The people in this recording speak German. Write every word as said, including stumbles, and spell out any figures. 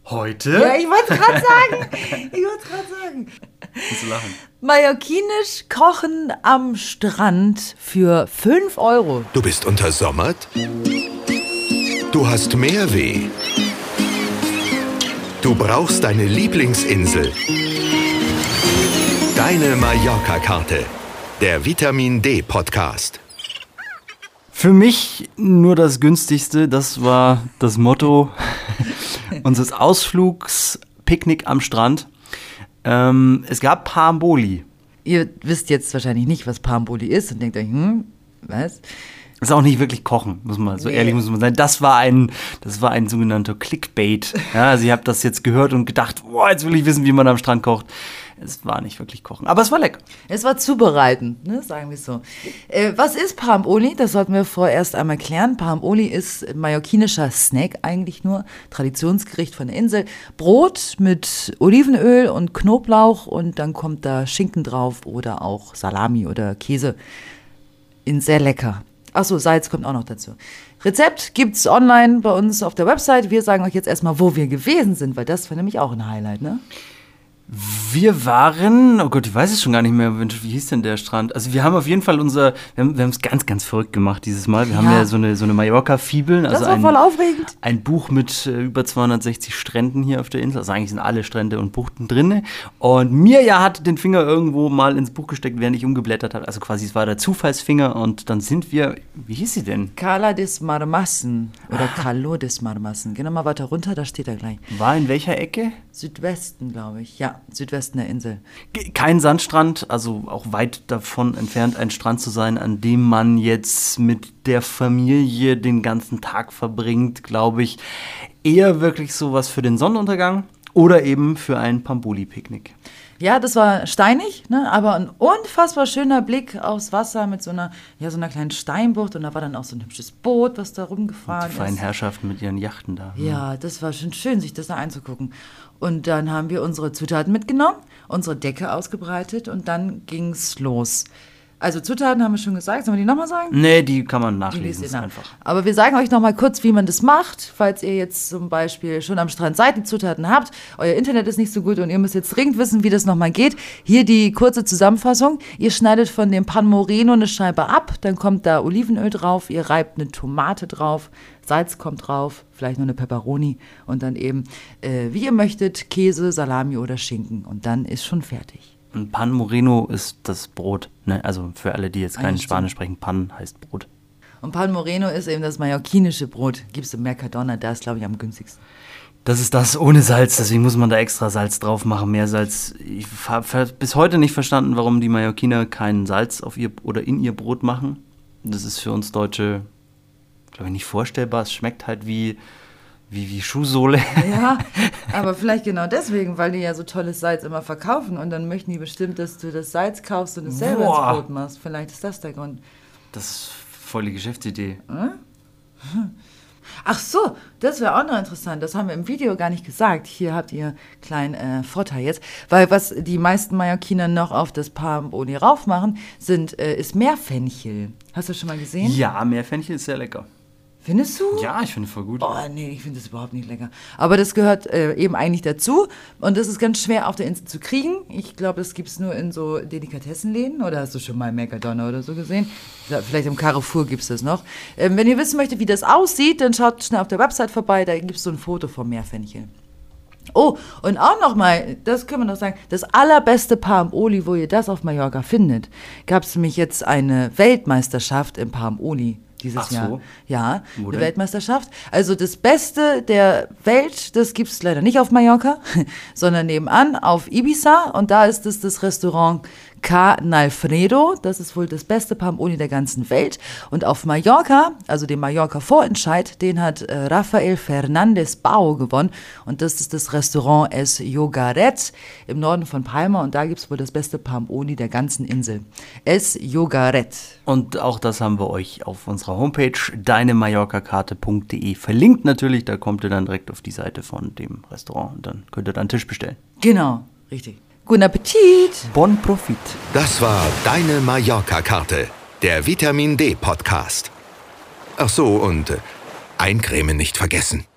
Heute? Ja, ich wollte es gerade sagen. Ich wollte es gerade sagen. Musst du lachen. Mallorquinisch kochen am Strand für fünf Euro. Du bist untersommert? Du hast Meerweh? Du brauchst deine Lieblingsinsel? Deine Mallorca-Karte. Der Vitamin D Podcast. Für mich nur das Günstigste, das war das Motto unseres Ausflugs Picknick am Strand. Ähm, es gab Palmboli. Ihr wisst jetzt wahrscheinlich nicht, was Palmboli ist und denkt euch, hm, was? Das ist auch nicht wirklich Kochen, muss man, so Nee. ehrlich muss man sein. Das war ein, das war ein sogenannter Clickbait. Ja, also ihr habt das jetzt gehört und gedacht, boah, jetzt will ich wissen, wie man am Strand kocht. Es war nicht wirklich Kochen, aber es war lecker. Es war zubereiten, ne, sagen wir es so. Äh, was ist Palmboli? Das sollten wir vorerst einmal klären. Palmboli ist mallorquinischer Snack eigentlich nur, Traditionsgericht von der Insel. Brot mit Olivenöl und Knoblauch und dann kommt da Schinken drauf oder auch Salami oder Käse. In sehr lecker. Achso, Salz kommt auch noch dazu. Rezept gibt's online bei uns auf der Website. Wir sagen euch jetzt erstmal, wo wir gewesen sind, weil das war nämlich auch ein Highlight, ne? Wir waren, oh Gott, ich weiß es schon gar nicht mehr, wie hieß denn der Strand? Also wir haben auf jeden Fall unser, wir haben wir haben es ganz, ganz verrückt gemacht dieses Mal. Wir Ja. haben ja so eine, so eine Mallorca-Fibel. Das Also war ein, voll aufregend. ein Buch mit äh, über zweihundertsechzig Stränden hier auf der Insel. Also eigentlich sind alle Strände und Buchten drin. Und Mirja hat den Finger irgendwo mal ins Buch gesteckt, während ich umgeblättert habe. Also quasi, es war der Zufallsfinger und dann sind wir, wie hieß sie denn? Cala des Marmassen oder Calo des Marmassen. Geh nochmal weiter runter, da steht er gleich. War in welcher Ecke? Südwesten, glaube ich. Ja, Südwesten der Insel. Ge- Kein Sandstrand, also auch weit davon entfernt, ein Strand zu sein, an dem man jetzt mit der Familie den ganzen Tag verbringt, glaube ich. Eher wirklich sowas für den Sonnenuntergang oder eben für ein Palmboli-Picknick. Ja, das war steinig, ne? Aber ein unfassbar schöner Blick aufs Wasser mit so einer, ja, so einer kleinen Steinbucht. Und da war dann auch so ein hübsches Boot, was da rumgefahren Die feinen ist. Herrschaften mit ihren Yachten da. Ja, das war schon schön, sich das da einzugucken. Und dann haben wir unsere Zutaten mitgenommen, unsere Decke ausgebreitet und dann ging's los. Also Zutaten haben wir schon gesagt, sollen wir die nochmal sagen? Nee, die kann man Die nachlesen, lest ihr ist nach. einfach. Aber wir sagen euch noch mal kurz, wie man das macht, falls ihr jetzt zum Beispiel schon am Strand seid, die Zutaten habt, euer Internet ist nicht so gut und ihr müsst jetzt dringend wissen, wie das noch mal geht. Hier die kurze Zusammenfassung. Ihr schneidet von dem Pan Moreno eine Scheibe ab, dann kommt da Olivenöl drauf, ihr reibt eine Tomate drauf, Salz kommt drauf, vielleicht noch eine Pepperoni und dann eben, äh, wie ihr möchtet, Käse, Salami oder Schinken und dann ist schon fertig. Und Pan Moreno ist das Brot. Ne? Also für alle, die jetzt Ah, kein ja, Spanisch sprechen, Pan heißt Brot. Und Pan Moreno ist eben das mallorquinische Brot. Gibt's im Mercadona, da ist, glaube ich, am günstigsten. Das ist das ohne Salz, deswegen muss man da extra Salz drauf machen, mehr Salz. Ich habe bis heute nicht verstanden, warum die Mallorquiner kein Salz auf ihr oder in ihr Brot machen. Das ist für uns Deutsche, glaube ich, nicht vorstellbar. Es schmeckt halt wie, wie, wie Schuhsohle. Ja, aber vielleicht genau deswegen, weil die ja so tolles Salz immer verkaufen und dann möchten die bestimmt, dass du das Salz kaufst und es selber Boah. ins Brot machst. Vielleicht ist das der Grund. Das ist voll die Geschäftsidee. Ach so, das wäre auch noch interessant. Das haben wir im Video gar nicht gesagt. Hier habt ihr einen kleinen äh, Vorteil jetzt. Weil was die meisten Mallorquiner noch auf das Palmboli raufmachen, sind, äh, ist Meerfenchel. Hast du das schon mal gesehen? Ja, Meerfenchel ist sehr lecker. Findest du? Ja, ich finde voll gut. Oh nee, ich finde das überhaupt nicht lecker. Aber das gehört äh, eben eigentlich dazu. Und das ist ganz schwer auf der Insel zu kriegen. Ich glaube, das gibt es nur in so Delikatessenläden. Oder hast du schon mal Mercadona oder so gesehen? Ja, vielleicht im Carrefour gibt es das noch. Ähm, wenn ihr wissen möchtet, wie das aussieht, dann schaut schnell auf der Website vorbei. Da gibt es so ein Foto vom Meerfenchel. Oh, und auch nochmal, das können wir noch sagen, das allerbeste Palmboli, wo ihr das auf Mallorca findet, gab es nämlich jetzt eine Weltmeisterschaft im Palmboli. Dieses Ach so. Jahr. Ja, Wo eine denn? Weltmeisterschaft. Also das Beste der Welt, das gibt es leider nicht auf Mallorca, sondern nebenan auf Ibiza. Und da ist es das Restaurant Ca Nalfredo. Das ist wohl das beste Palmboli der ganzen Welt. Und auf Mallorca, also den Mallorca-Vorentscheid, den hat äh, Rafael Fernández Bao gewonnen. Und das ist das Restaurant Es Yogaret im Norden von Palma. Und da gibt es wohl das beste Palmboli der ganzen Insel. Es Yogaret. Und auch das haben wir euch auf unserer Homepage deine mallorca karte punkt de verlinkt natürlich. Da kommt ihr dann direkt auf die Seite von dem Restaurant und dann könnt ihr da einen Tisch bestellen. Genau, richtig. Guten Appetit! Bon Profit. Das war deine Mallorca-Karte, der Vitamin D Podcast. Ach so, und äh, eincremen nicht vergessen.